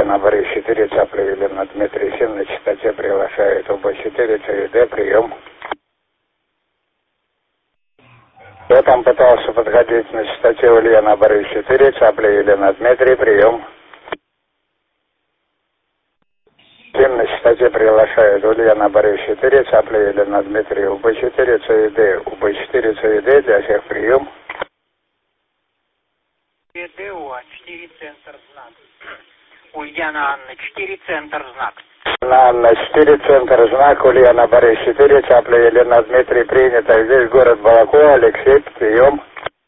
Ульяна, Борис 4, Цапля, Елена, Дмитрий 7, на частоте приглашает УБ-4, ЦВД, прием. Я там пытался подходить на частоте Ульяна, Борис 4, Цапля, Елена, Дмитрий, прием. 7 на частоте приглашает Ульяна, Борис 4, Цапля, Елена, Дмитрий, УБ-4, ЦВД, УБ-4, ЦВД, для всех прием. ДУА, 4 центр знак. Ульяна Анна, 4 центр знак. Анна, 4 центр знак, Ульяна, Борис 4, Цапля, Елена, Дмитрий, принято. Здесь город Балако, Алексей, прием.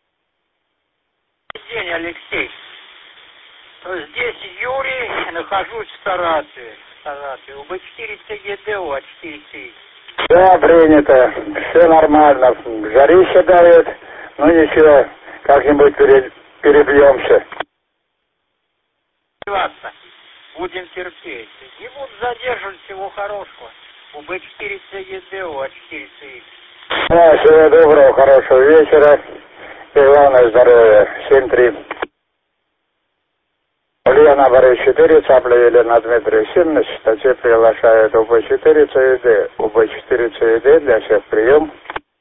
День, Алексей. Здесь Юрий, нахожусь в Саратове. УБ-4 ЦГДУА, 4 ЦИ. Да, принято. Все нормально. Жарище давит. Ну ничего, как-нибудь перебьемся. Будем терпеть. Не буду задерживать, всего хорошего. УБ-4 ЦГДУА, 4 ЦИ. Да, всего доброго, хорошего вечера. И главное здоровья. 7-3. Ульяна, Борис 4, Цапля, Елена, Дмитрий 7, на частоте приглашает УБ-4 ЦВД. УБ-4 ЦВД, для всех прием.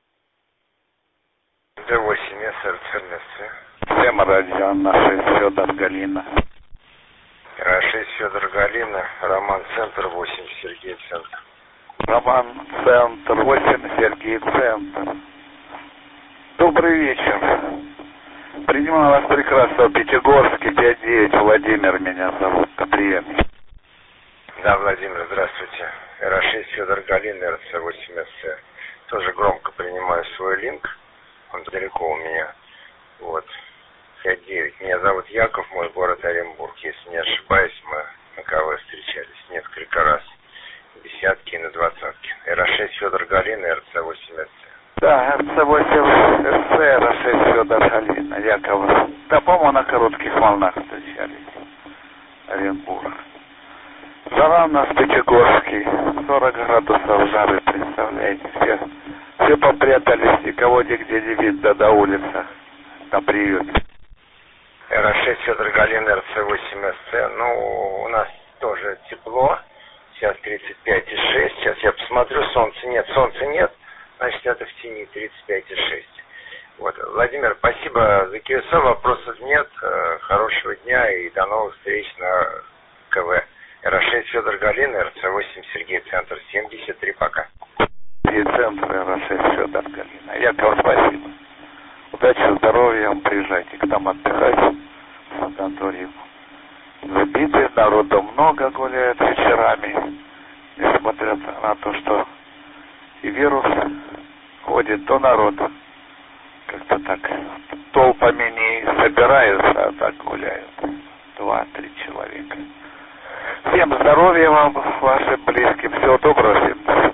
Д8, СРЦ. Тема Радиана, 6, Федор, Галина. 6, Федор, Галина, Роман, Центр, 8, Сергей, Центр. Роман, Центр, 8, Сергей, Центр. Добрый вечер. Принимаю вас прекрасно в Пятигорске, 5-9, Владимир меня зовут, на приеме. Да, Владимир, здравствуйте. 6, Федор, Галина, РЦ-8СЦ. Тоже громко принимаю свой линк, он далеко у меня. Вот. 5-9. Меня зовут Яков, мой город Оренбург. Если не ошибаюсь, мы на КВ встречались несколько раз. Десятки и на двадцатки. 6, Федор, Галина, РЦ-8СЦ. Да, РЦ-8СЦ, РА-6, Федор, Галина, Якова. Да, по-моему, на коротких волнах встречались. Оренбург. Жара у нас в Пятигорске, 40 градусов жары, представляете, все попрятались, никого нигде не видно на улицах, на приеме. 6, Федор, Галина, РЦ-8СЦ. Ну, у нас тоже тепло, сейчас 35,6, сейчас я посмотрю, солнца нет, значит, это в тени 35,6. Вот, Владимир, спасибо за КСО, вопросов нет, хорошего дня и до новых встреч на КВ. 6, Федор, Галина, РЦ-8, Сергей, Центр, 73, пока. Сергей, Центр, РА-6, Федор, Галина. Яков, спасибо. Удачи, здоровья, приезжайте к нам отдыхать в санаторий. Забиты, народу много гуляет вечерами, несмотря на то, что и вирус ходит, то народ как-то так толпами не собираются, а так гуляют. 2-3 человека. Всем здоровья вам, вашим близким. Всего доброго, всем.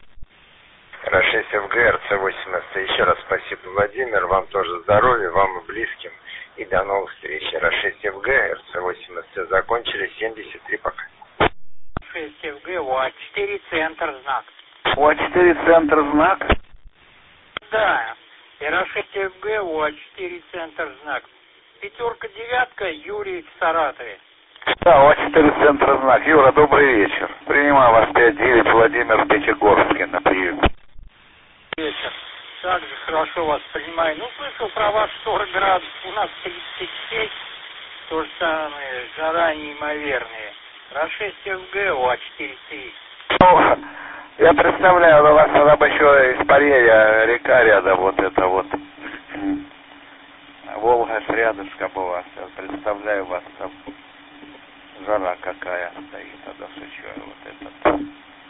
6 ФГ, РЦ-8СЦ. Еще раз спасибо, Владимир. Вам тоже здоровья, вам и близким. И до новых встреч. 6 ФГ, РЦ-8СЦ. Закончили, 73, пока. 6 ФГ, УА-4, центр знак. УА-4, центр знак? Да. 6 ФГ, УА-4, центр знак. 5-9, Юрий в Саратове. Да, УА-4, центр знак. Юра, добрый вечер. Принимаю вас 5-9, Владимир в Пятигорске на приеме. Вечер. Также хорошо вас принимаю. Ну, слышал про вас 40 градусов, у нас 36, то же самое, жара неимоверная. 6 ФГ, УА-4 ЦИ. Ну, я представляю, у вас там еще испарение, река рядом, вот это вот. Волга ж рядышком у вас, я представляю вас там. Жара какая стоит, а душечка вот этот.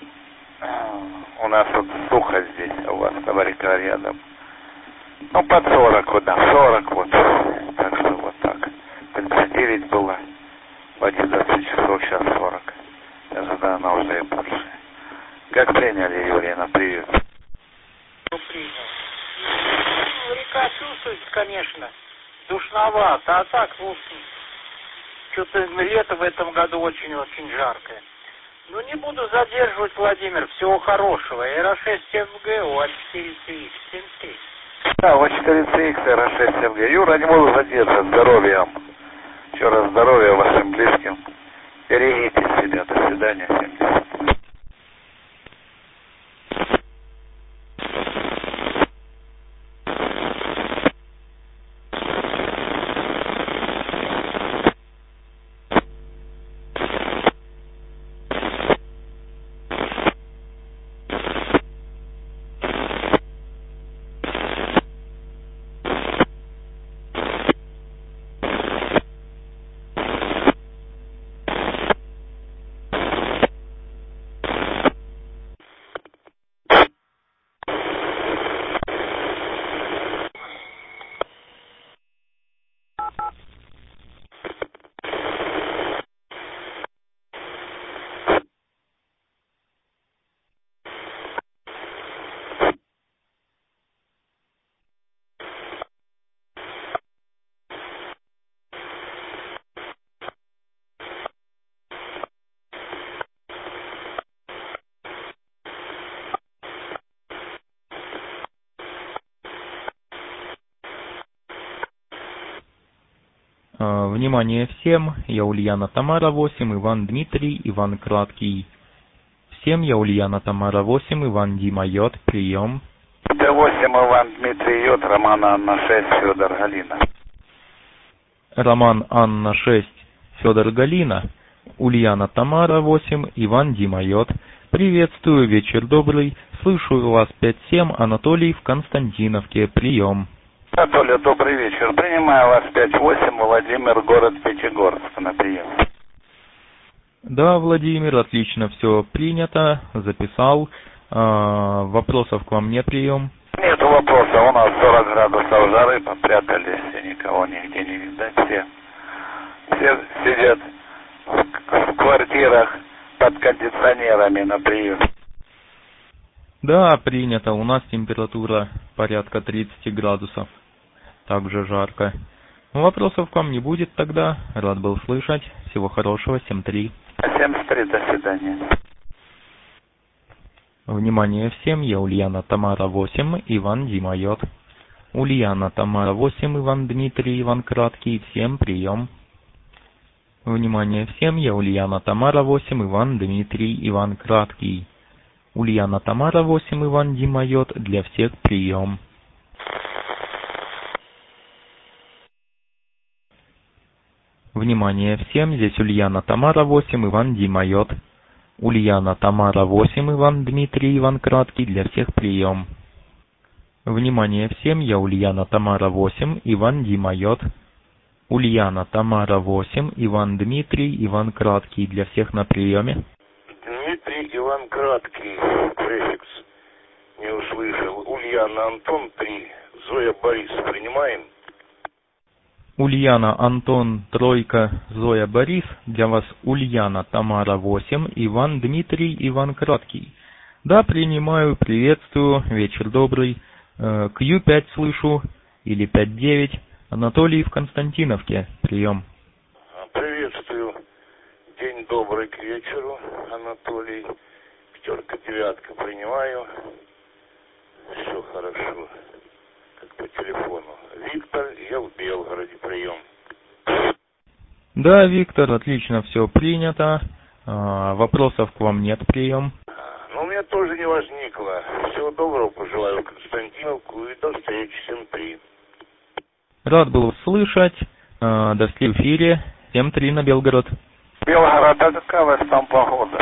У нас вот сухо здесь, а у вас там река рядом. Ну, под 40 вот, да, 40 вот. Так что вот так. 39 было в 11 часов, сейчас 40. Даже, да, она уже и больше. Как приняли, Юрий, на привет? Ну, принял. Ну, река чувствуется, конечно, душновато, а так, в общем, что-то лето в этом году очень-очень жаркое. Ну, не буду задерживать, Владимир. Всего хорошего. РА-6 ФГ, УА-4 ЦИК, 7-3. Да, УА-4 ЦИК, РА-6 ФГ. Юра, не буду задерживать. Здоровья вам. Еще раз здоровья вашим близким. Берегитесь себя. До свидания. 70. Внимание всем, я Ульяна Тамара 8, Иван Дмитрий, Иван Краткий. Всем я Ульяна Тамара 8, Иван Дима Йод, прием. Т8 Иван Дмитрий Йод, Роман Анна 6, Федор Галина. Роман Анна 6, Федор Галина. Ульяна Тамара 8, Иван Дима Йод. Приветствую, вечер добрый. Слышу вас 5-7, Анатолий в Константиновке, прием. Анатолий, добрый вечер. Принимаю вас 5-8, Владимир, город Пятигорск, на прием. Да, Владимир, отлично, все принято, записал. Вопросов к вам нет, прием? Нет вопроса, у нас 40 градусов жары, попрятались, и никого нигде не видать. Все сидят в квартирах под кондиционерами на прием. Да, принято, у нас температура порядка 30 градусов. Также жарко. Вопросов к вам не будет тогда. Рад был слышать. Всего хорошего. 7-3. 7-3, до свидания. Внимание всем. Я Ульяна Тамара 8, Иван Дима Йод. Ульяна Тамара 8, Иван Дмитрий, Иван Краткий. Всем прием. Внимание всем. Я Ульяна Тамара 8, Иван Дмитрий, Иван Краткий. Ульяна Тамара 8, Иван Дима Йод. Для всех прием. Внимание всем, здесь Ульяна Тамара 8, Иван Дима Йод. Ульяна Тамара 8, Иван Дмитрий, Иван Краткий, для всех прием. Внимание всем, я Ульяна Тамара 8, Иван Дима Йод. Ульяна Тамара 8, Иван Дмитрий, Иван Краткий, для всех на приеме. Дмитрий Иван Краткий, префикс, не услышал. Ульяна Антон 3, Зоя Борис, принимаем? Ульяна Антон Тройка, Зоя Борис, для вас Ульяна Тамара 8, Иван Дмитрий, Иван Краткий. Да, принимаю, приветствую, вечер добрый. Q5 слышу, или 5-9, Анатолий в Константиновке, прием. Приветствую, день добрый к вечеру, Анатолий. 5-9, принимаю. Все хорошо. Как по телефону. Виктор, я в Белгороде, прием. Да, Виктор, отлично, все принято. Вопросов к вам нет, прием. Ну, у меня тоже не возникло. Всего доброго пожелаю Константиновку и до встречи 7-3. Рад был слышать. До встречи в эфире. 7-3 на Белгород. Белгород, а какая у вас там погода?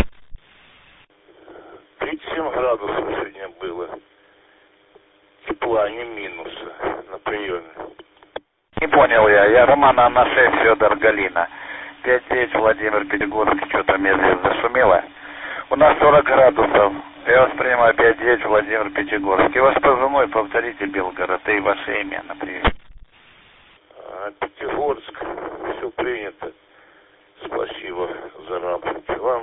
37 градусов сегодня было. Тепла, не минуса на приеме. Не понял я Роман Анна 6, Федор Галина. 5-9, Владимир Пятигорск, что-то мне здесь зашумело. У нас 40 градусов. Я вас принимаю 5-9, Владимир Пятигорск. И ваш позывной, повторите, Белгород, и ваше имя, например. Пятигорск, все принято. Спасибо за рапорт. Вам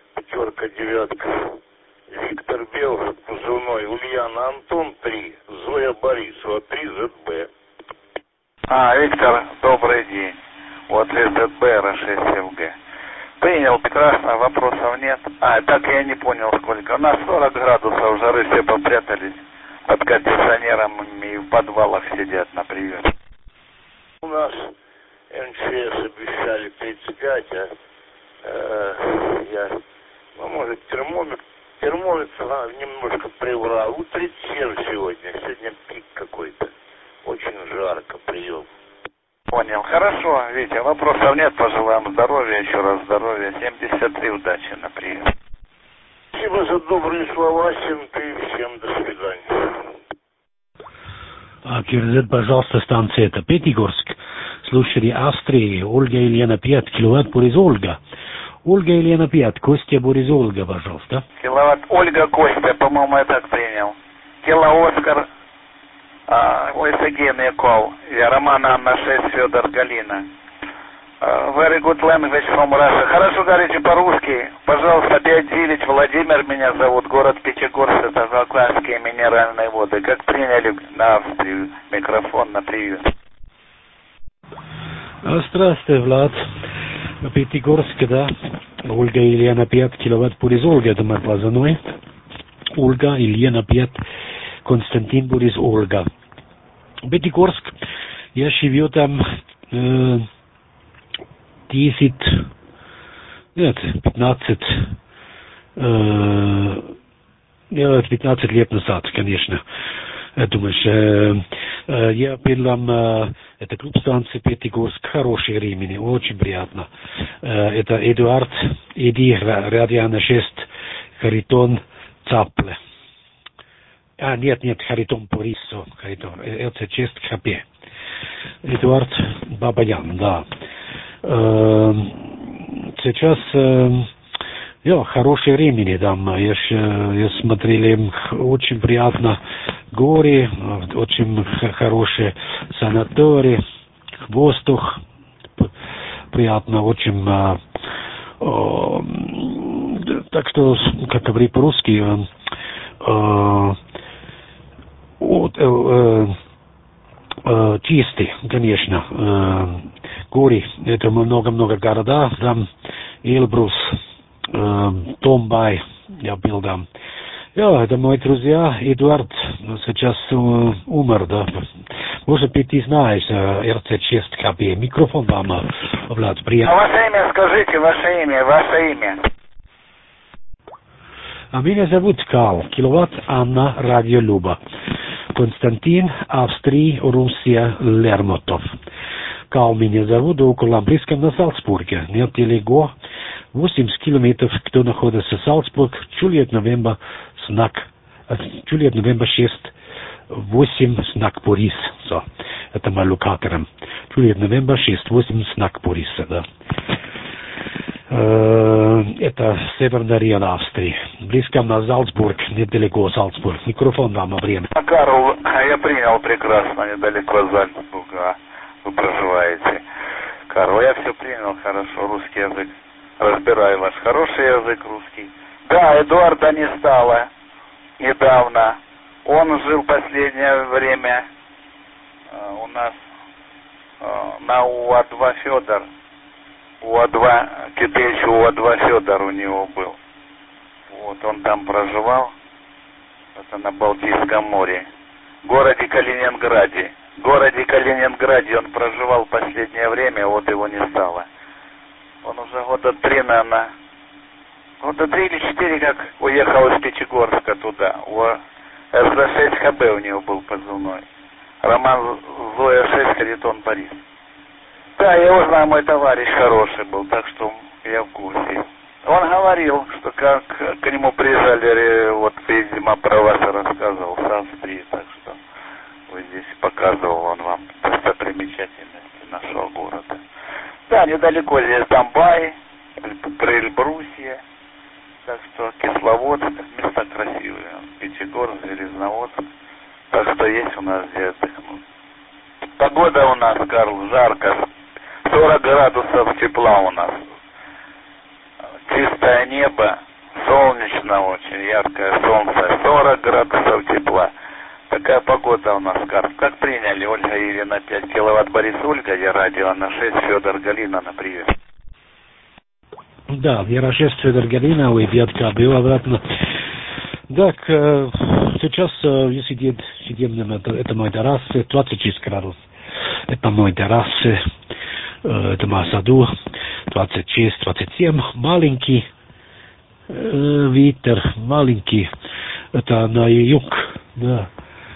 5-9. Виктор Белгород, позывной Ульяна Антон 3, Зоя Борисова 3, ЗБ. Виктор, добрый день. Вот ЗБ, R6ФГ. Принял, прекрасно, вопросов нет. Так я не понял сколько. У нас 40 градусов жары, все попрятались под кондиционерами и в подвалах сидят на приеме. У нас МЧС обещали 35, а Может, термометр немножко приврал. 37 сегодня. Сегодня пик какой-то. Очень жарко, прием. Понял. Хорошо, Витя, вопросов нет. Пожелаем здоровья, еще раз здоровья. 73, удачи на прием. Спасибо за добрые слова, всем до свидания. Кирзет, пожалуйста, станция это Пятигорск. Слушали Австрии, Ольга Елена 5 киловатт Борис Ольга. Ольга Елена 5, Костя Борис Ольга, пожалуйста. Киловатт Ольга Костя, по-моему, я так принял. Кило Оскар, Ойсаген Яков, я Роман Анна 6, Федор Галина. Very good language from Russia. Хорошо говорите по-русски. Пожалуйста, 5-9, Владимир меня зовут, город Пятигорск, это Закладские минеральные воды. Как приняли на Австрию? Микрофон на прием. Здравствуйте, Влад. Пятигорск, да. Ольга Елена 5 киловатт Борис Ольга, это мой позывной. Ольга Елена 5, Константин Борис Ольга. Пятигорск, я живу там 15 лет назад, конечно. Думаешь, я был это клуб станции Пятигорск, хорошее времени, очень приятно. Это Эдуард, Эди, Радиана 6, Харитон, Цапле. Нет, Харитон Борисо, Харитон, это 6 ХП. Эдуард Бабаян, да. Сейчас хорошее время там. Я смотрели, очень приятно горы, очень хорошие санатории, воздух приятно, очень так что, как говорить по-русски, чистый, конечно, горы, это много города, там Эльбрус, Томбай, я был там. Это мои друзья, Эдуард сейчас умер, да. Может быть, ты знаешь, РЦ6 КБ. Микрофон вам, Влад, приятно. Ваше имя скажите, ваше имя. Меня зовут Карл, киловатт Анна, радио Люба. Константин, Австрия, Руссия, Лермотов. Карл меня зовут, около близком на Салцбурге. Недалеко, 80 километров, кто находится в Салцбург, Juliet November 6, 8, знак Борис. So, это мой локатором. Juliet November 6, 8, знак Бориса, да. Это Северный район Австрии. Близко на Салцбург, недалеко Салцбург. Микрофон вам время. Карл, я принял прекрасно, недалеко Зальцбурга вы проживаете. Карл, я все принял хорошо, русский язык. Разбираю ваш хороший язык русский. Да, Эдуарда не стало недавно. Он жил последнее время у нас на УА-2 Федор. УА-2, кипящий УА-2 Федор у него был. Вот, он там проживал. Это на Балтийском море. В городе Калининграде он проживал последнее время, вот его не стало. Он уже года 3 или 4 как уехал из Пятигорска туда. СЗ-6 ХБ у него был позывной. Роман Зоя 6, Харитон Борис. Да, я его знаю, мой товарищ хороший был, так что я в курсе. Он говорил, что как к нему приезжали, вот, видимо, про вас рассказывал с Австрии, так что вот здесь показывал он вам достопримечательности нашего города. Да, недалеко здесь Томбай, Эльбрусье, так что Кисловодск, места красивые, Пятигорск, Железноводск, так что есть у нас где отдохнуть. Погода у нас, Карл, жарко, 40 градусов тепла у нас. Чистое небо, солнечно очень, яркое солнце, 40 градусов тепла. Такая погода у нас, Карл. Как приняли? Ольга Елена 5 киловатт Борис Ольга, я радио на 6, Федор Галина на привет. Да, я 6, Федор Галина, уйдет был обратно. Так, сейчас сидим, это мой террас, 26 градусов. Это мой террас, это мой саду, 26, 27, маленький ветер, маленький, это на юг, да.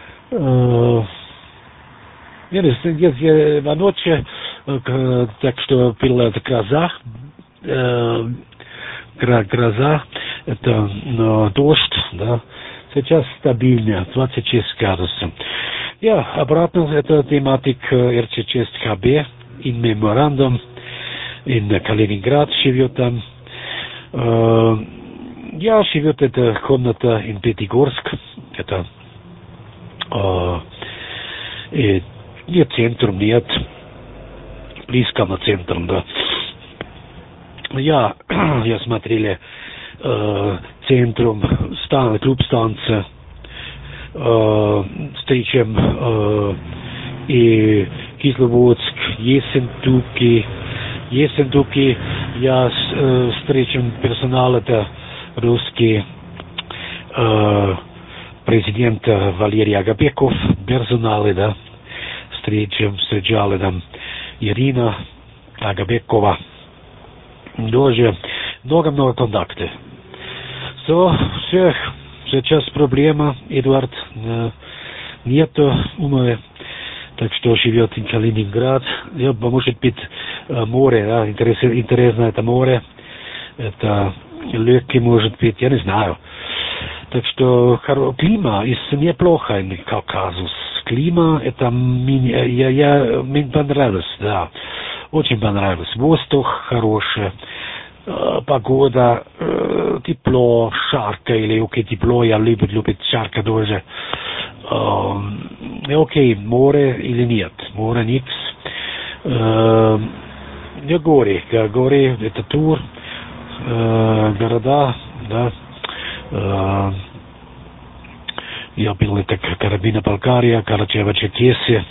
На ночи, так что была гроза, это дождь, да. Сейчас стабильно, 26 градусов. Обратно это тематик РЧ6ХБ, in меморандум, in Калининград живет там. Живет эта комната in Пятигорск, это нет центра, нет, близко на центр, да. Я смотрели центром, клуб станция, встречам и Кисловодск, Ессентуки, я встречам персонал, это русский президент Валерий Агабеков, персоналы, да, встречали там Ирина Агабекова, тоже много контактов. Все, сейчас проблема, Эдуард, нету умы, так что живет в Калининград. Может быть, море, да, интересно это море, это легкий может быть, я не знаю. Так что климат неплохо в Кавказе. Климат, это мне понравилось, да, очень понравилось. Воздух хороший, погода, тепло, жарко, или тепло, я люблю жарко тоже. Окей, море или нет, море никс. Горы, это тур, города, да. Я был это Карабина-Балкария, Карачаево-Черкесия.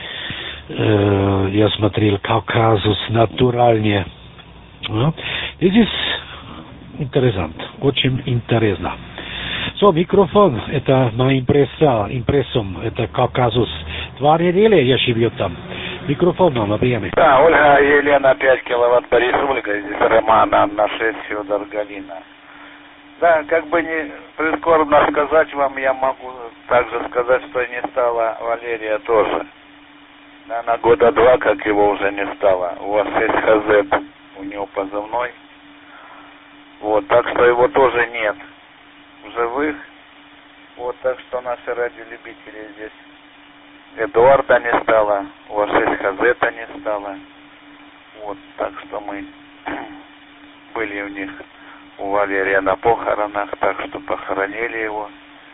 Я смотрел Кавказус натуральнее. Здесь интересно, очень интересно. Микрофон, это моя импрессом, это Кавказус. 2 недели я живу там. Микрофон нам объеме. Да, Ольга Елена, 5 киловатт Борис Ольга, здесь Роман, Анна 6, Федор Галина. Да, как бы не прискорбно сказать вам, я могу также сказать, что не стало Валерия тоже. Наверное, 2 года, как его уже не стало. У вас есть ХЗ, у него позывной. Вот, так что его тоже нет в живых. Вот, так что наши радиолюбители здесь. Эдуарда не стало, у вас есть ХЗ-то не стало. Вот, так что мы были у них, у Валерия на похоронах, так что похоронили его.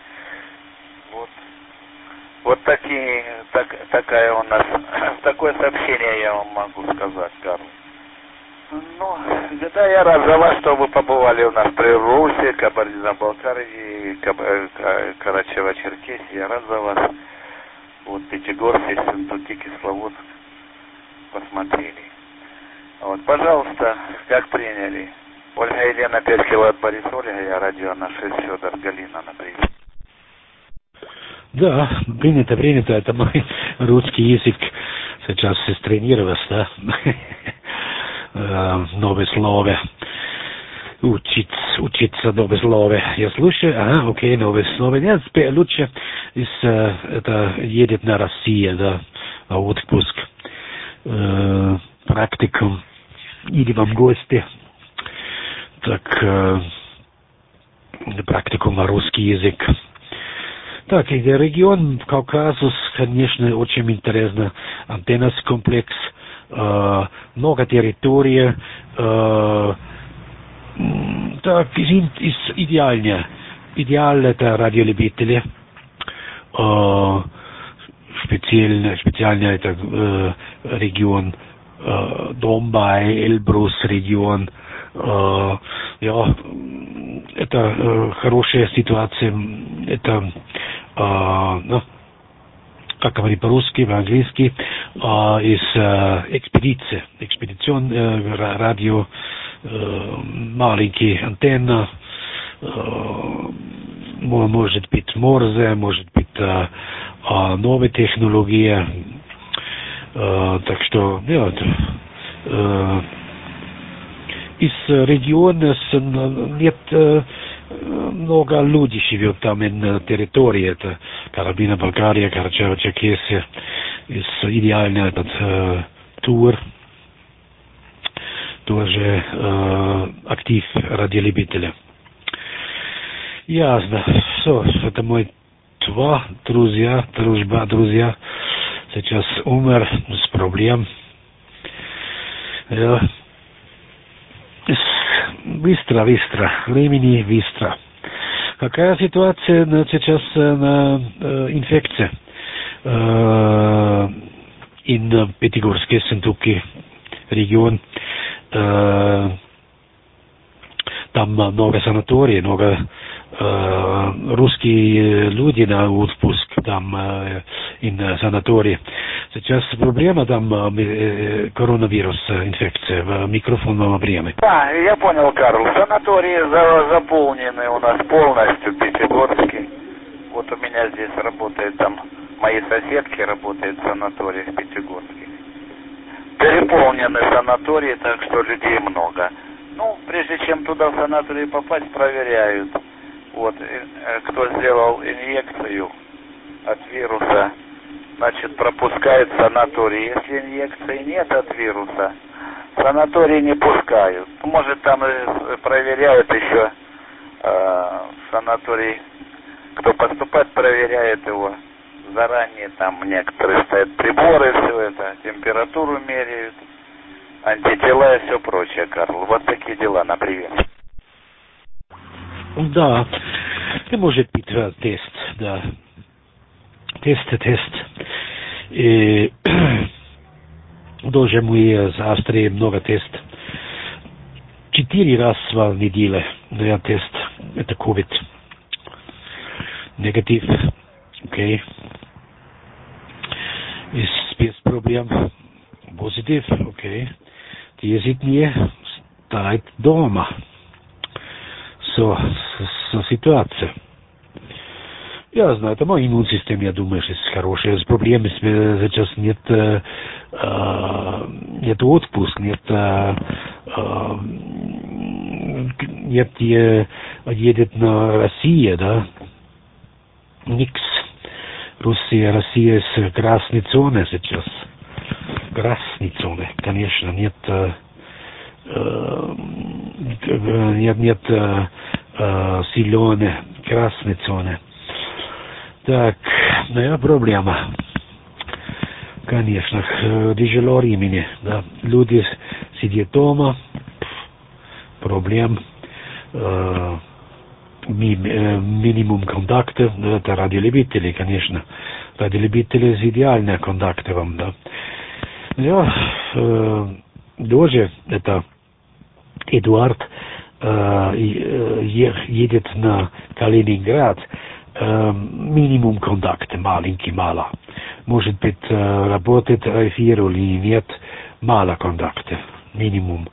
Вот такая у нас, такое сообщение я вам могу сказать, Карл. Ну, да, я рад за вас, что вы побывали у нас при Руси, Кабардино-Балкарии, Карачаево-Черкесии. Я рад за вас. Вот Пятигорск, Ессентуки, Кисловодск посмотрели. Вот, пожалуйста, как приняли? Ольга Елена, 5 киловатт Борис Ольга, я радио на 6, Федор Галина на прием. Да, принято, это мой русский язык сейчас тренировался, да. Новые слова. Учиться новые слова. Я слушаю, окей, новые слова. Нет, лучше это едет на Россию, да, на отпуск, практикум, или вам гости. Так, практикум на русский язык. Так, и регион Кавказус, конечно, очень интересно. Антеннас комплекс, много территорий. Так, идеально это радиолюбители. Специально это регион Донбай, Эльбрус регион. Это хорошая ситуация. Это, как говорить по-русски, по-английски, из экспедицион радио, маленькие антенны, может быть Морзе, может быть новые технологии. Так что, из региона нет много людей живет там на территории. Это Карабина-Балкария, Карачаево-Черкесия. Идеальный этот тур. Тоже актив радиолюбителя. Ясно. Все, это мой друзья. Сейчас умер с проблем. Быстро. Времени быстро. Какая ситуация сейчас на инфекции? In Пятигорске, Сентуки регион. Там много санаторий, много русские люди на отпуск там in санатории. Сейчас проблема там коронавирус инфекция. Микрофон вам время. Да, я понял, Карл. Санатории заполнены у нас полностью, Пятигорске. Вот у меня здесь работает там, мои соседки работают в санатории в Пятигорске. Переполнены санатории, так что людей много. Ну, прежде чем туда в санаторий попасть, проверяют. Вот, кто сделал инъекцию от вируса, значит, пропускает санаторий. Если инъекции нет от вируса, санаторий не пускают. Может, там проверяют еще санаторий, кто поступает, проверяет его заранее. Там некоторые ставят приборы, все это, температуру меряют, антитела и все прочее, Карл. Вот такие дела, например. Да, это может быть тест, да. Тест. И тоже мы с Австрией много тест. 4 раза в неделю я тест. Это COVID. Негатив. Окей. Без проблем. Позитив. Окей. 10 дней стоит дома. Ситуация. Я знаю, это мой иммунный систем, я думаю, что хорошая. Проблемы сейчас нет отпуск, нет едет на Россию, да? Никс. Россия с красной зоны сейчас. Красной зоны, конечно, нет зеленой, красной зоны. Так, моя проблема. Конечно, тяжело времени, да. Люди сидят дома, проблем, минимум контактов, это радиолюбители, конечно. Радиолюбители с идеальными контактами, да. Я тоже, это Эдуард, едет на Калининград, минимум контакта, маленький, мало. Может быть, работает эфир или нет, мало контакта, минимум.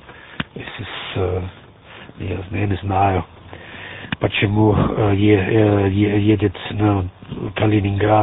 Я не знаю, почему едет на Калининград.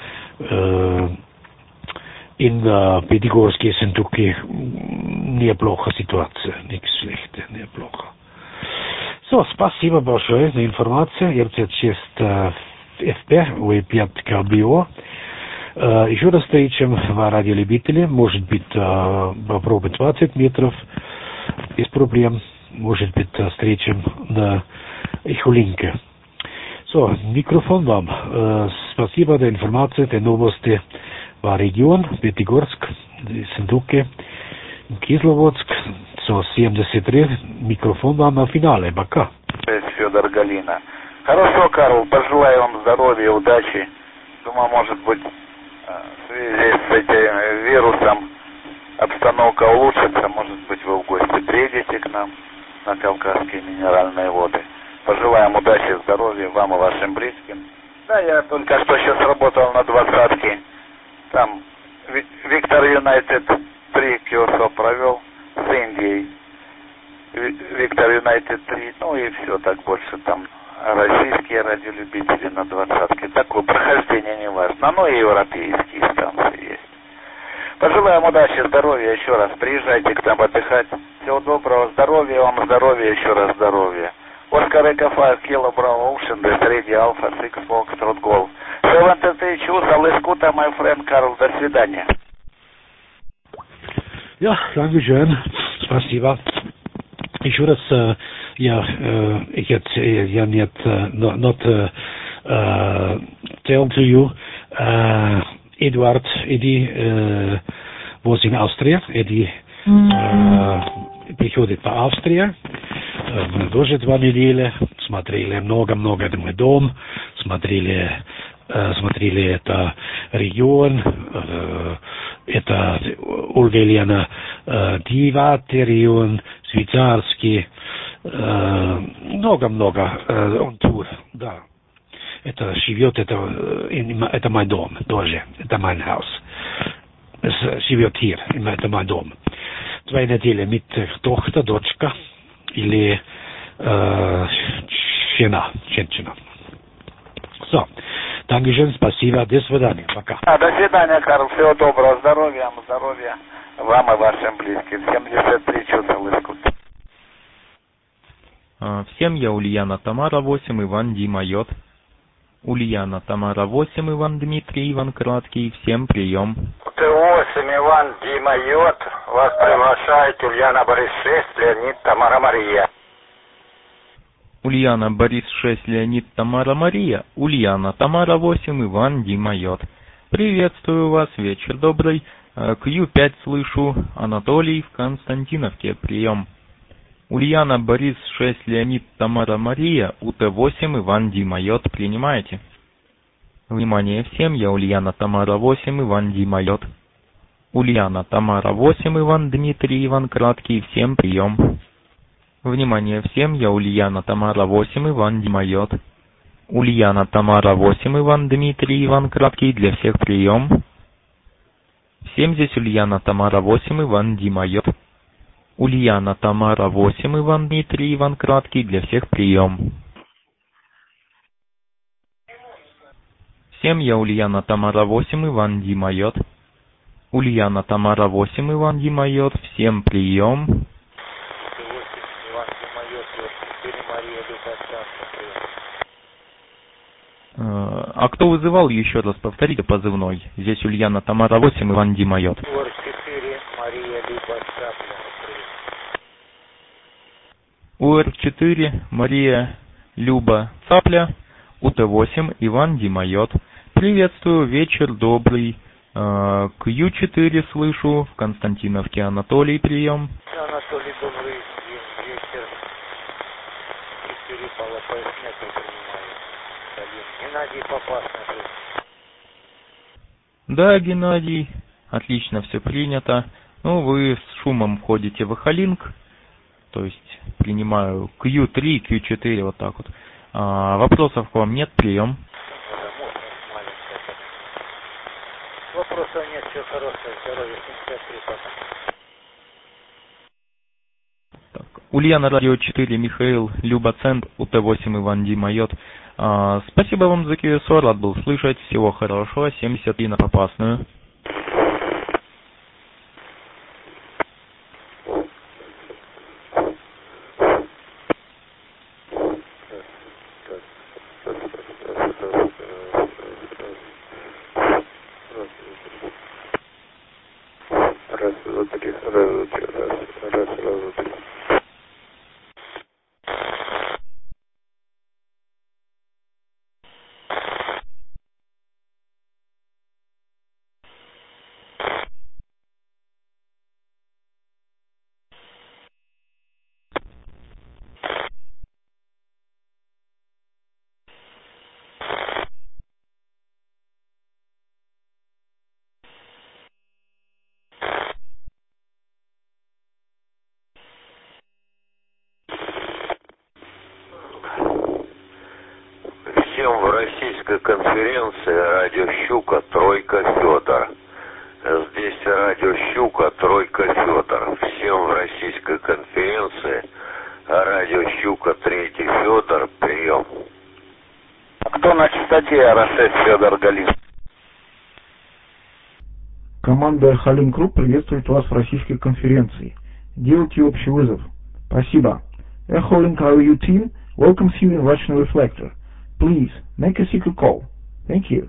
In Пятигорске, Сентуки неплохо ситуация, не schlecht, неплохо. Спасибо большое за информацию. Я 6 FP, V5 КБО. Еще раз встречаем в радиолюбителе. Может быть, попробовать 20 метров без проблем. Может быть, встречаем на Ихулинке. Микрофон вам. Спасибо за информацию, за новости. Регион, Пятигорск, Сентуки, Кисловодск, 73, микрофон вам на финале, пока. Федор Галина. Хорошо, Карл, пожелаю вам здоровья, удачи. Думаю, может быть, в связи с этим вирусом обстановка улучшится, может быть, вы в гости приедете к нам на Кавказские минеральные воды. Пожелаем удачи, здоровья вам и вашим близким. Да, я только что сейчас работал на 20-ке. Там Виктор Юнайтед 3 QSO провел с Индией. Виктор Юнайтед 3, ну и все, так больше там российские радиолюбители на 20-ке. Такое прохождение не важно, но и европейские станции есть. Пожелаем удачи, здоровья еще раз. Приезжайте к нам отдыхать. Всего доброго, здоровья вам, еще раз здоровья. Oscar Echo 5 Kilo Bravo Ocean, Ready Alpha 6 Foxtrot Golf. 73 чувства, escuta, my friend Карл, до свидания. Ja, danke schön. Спасибо. Еще раз я нет not tell to you Eduard Eddie was in Austria. Eddie приходит по Австрии. Мы тоже 2 недели смотрели много это мой дом, смотрели это регион, это Ольга Елена Диватый регион, швейцарский, много он тур, да. Это живет, это мой дом тоже, это мой хаус. Живет hier, это мой дом. 2 недели mit Tochter, дочка или женщина. So, dankeschön, спасибо, до свидания, пока. До свидания, Карл, всего доброго, здоровья вам и вашим близким. 73 чувства, escuta. Всем я Ульяна Тамара 8, Иван Дима Йод. Ульяна Тамара 8, Иван Дмитрий, Иван Краткий, всем прием. Т8, Иван Дима Йод, вас приглашает Ульяна Борис 6, Леонид Тамара Мария. Ульяна Борис 6, Леонид Тамара Мария. Ульяна Тамара 8, Иван Дима Йод. Приветствую вас, вечер добрый. Q5 слышу, Анатолий в Константиновке, прием. Ульяна Борис 6, Леонид Тамара Мария, УТ8, Иван Дима Йод, принимаете? Внимание всем, я Ульяна Тамара 8, Иван Дима Йод. Ульяна Тамара 8, Иван Дмитрий, Иван Краткий, всем прием. Внимание всем, я Ульяна Тамара 8, Иван Дима Йод. Ульяна Тамара 8, Иван Дмитрий, Иван Краткий, для всех прием. Всем здесь Ульяна Тамара 8, Иван Дима Йод. Ульяна Тамара 8, Иван Дмитрий, Иван Краткий, для всех прием. Всем я Ульяна Тамара 8, Иван Дима Йод. Ульяна Тамара 8, Иван Дима Йод, всем прием. А кто вызывал, еще раз повторите позывной. Здесь Ульяна Тамара 8, Иван Дима Йод. УР4, Мария Люба Цапля, УТ8, Иван Дима Йод. Приветствую, вечер добрый. Q4 слышу, в Константиновке Анатолий, прием. Анатолий, добрый вечер. 4 по ЛПС принимаю. Геннадий Попасный. Да, Геннадий, отлично все принято. Ну, вы с шумом входите в Эхолинк, то есть принимаю Q3, Q4, вот так вот. Вопросов к вам нет, прием. Вопросов нет, все хорошее, здоровье, 73 пока. Ульяна Радио 4, Михаил, Люба Цент, УТ8, Иван Дима Йод. Спасибо вам за QSO, рад был слышать, всего хорошего, 73 на Попасную. Всем в российской конференции радио Щука, Тройка, Федор. Здесь радио Щука, Тройка, Федор. Всем в российской конференции радио Щука, Третий, Федор, прием. Кто на частоте, R6, Федор Галин? Команда Эхолинк Групп приветствует вас в российской конференции. Делайте общий вызов. Спасибо. Echo Link RU team welcomes you in Russian Reflector. Please make a secret call. Thank you.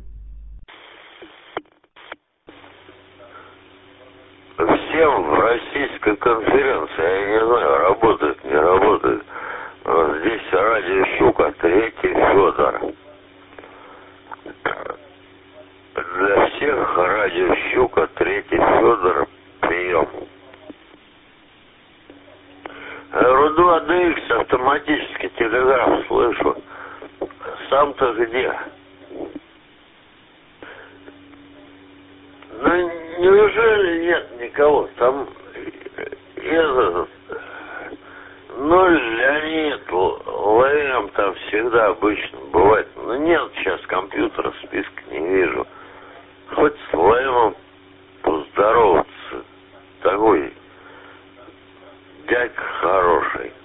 Всем в российской конференции, я не знаю, работает, не работает. Здесь радио Щука, Третий Федор. Для всех радио Щука, Третий Федор, прием. РУ-2ДХ, автоматический телеграф, слышу. Сам-то где? Ну, неужели нет никого? Там этот 0 Леонид, ЛМ там всегда обычно бывает. Но нет сейчас компьютера, списка не вижу. Хоть с ЛМом поздороваться. Такой дядька хороший.